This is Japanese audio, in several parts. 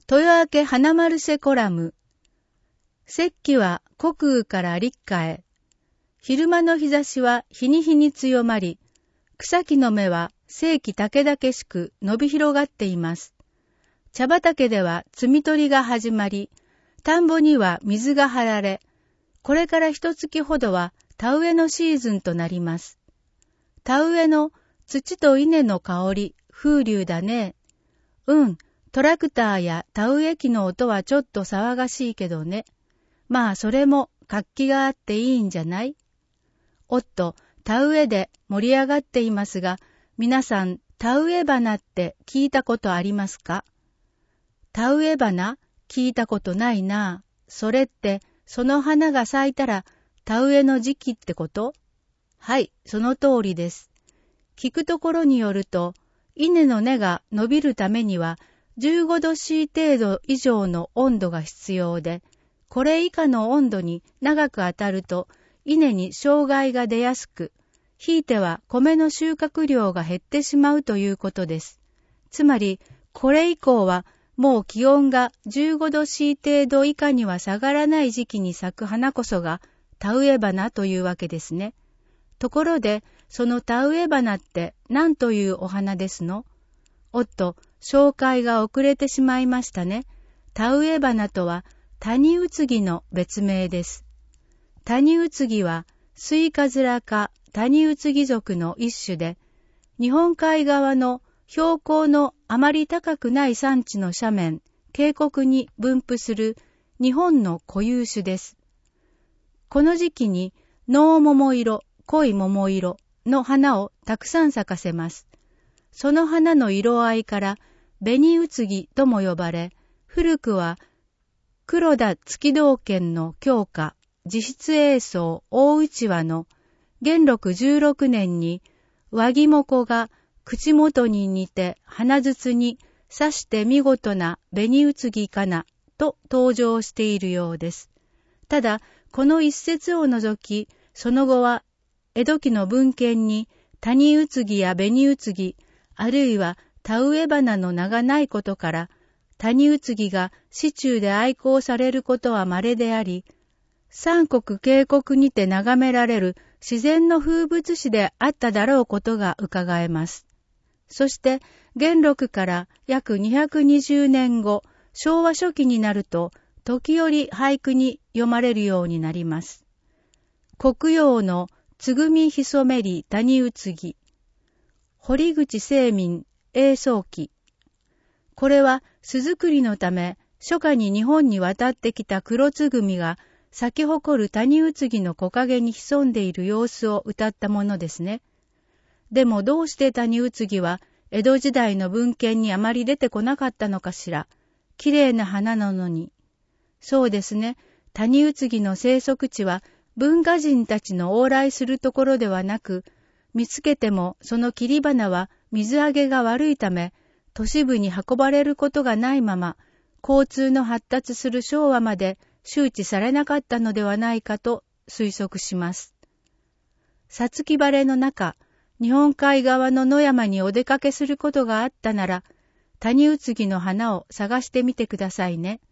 豊明花マルシェコラム。節気は穀雨から立夏へ。昼間の日差しは日に日に強まり、草木の芽は生気たけだけしく伸び広がっています。茶畑では摘み取りが始まり、田んぼには水が張られ、これから一月ほどは田植えのシーズンとなります。田植えの土と稲の香り、風流だね。トラクターや田植え機の音はちょっと騒がしいけどね。まあそれも活気があっていいんじゃない？おっと、田植えで盛り上がっていますが、皆さん田植え花って聞いたことありますか？田植え花？聞いたことないな。それってその花が咲いたら田植えの時期ってこと？はい、その通りです。聞くところによると、稲の根が伸びるためには15度 C 程度以上の温度が必要で、これ以下の温度に長く当たると稲に障害が出やすく、ひいては米の収穫量が減ってしまうということです。つまり、これ以降はもう気温が15度 C 程度以下には下がらない時期に咲く花こそが田植え花というわけですね。ところで、その田植え花って何というお花ですの？おっと、紹介が遅れてしまいましたね。田植え花とはタニウツギの別名です。タニウツギはスイカズラ科タニウツギ属の一種で、日本海側の標高のあまり高くない山地の斜面、渓谷に分布する日本の固有種です。この時期に濃桃色、濃い桃色の花をたくさん咲かせます。その花の色合いから紅うつぎとも呼ばれ、古くは黒田月道軒の鏡花、自筆英宗大内輪の元禄16年に和木もが口元に似て鼻筒に刺して見事な紅うつぎかなと登場しているようです。ただ、この一節を除き、その後は江戸期の文献に谷うつぎや紅うつぎ、あるいは田植え花の名がないことから、谷うつぎが市中で愛好されることは稀であり、三国渓谷にて眺められる自然の風物詩であっただろうことが伺えます。そして、元禄から約220年後、昭和初期になると、時折俳句に読まれるようになります。黒陽のつぐみひそめり谷うつぎ。堀口清民英宗記。これは巣作りのため初夏に日本に渡ってきた黒つぐみが咲き誇る谷うつぎの木陰に潜んでいる様子を歌ったものですね。でもどうして谷うつぎは江戸時代の文献にあまり出てこなかったのかしら。きれいな花なのに。そうですね。谷うつぎの生息地は文化人たちの往来するところではなく、見つけてもその切り花は水揚げが悪いため、都市部に運ばれることがないまま、交通の発達する昭和まで周知されなかったのではないかと推測します。五月晴れの中、日本海側の野山にお出かけすることがあったなら、谷うつぎの花を探してみてくださいね。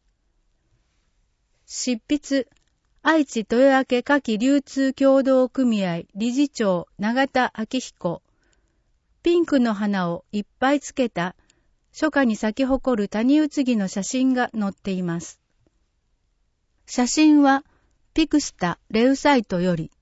執筆、愛知豊明花き流通協同組合理事長永田昭彦。ピンクの花をいっぱいつけた初夏に咲き誇る谷うつぎの写真が載っています。写真はピクスタレウサイトより。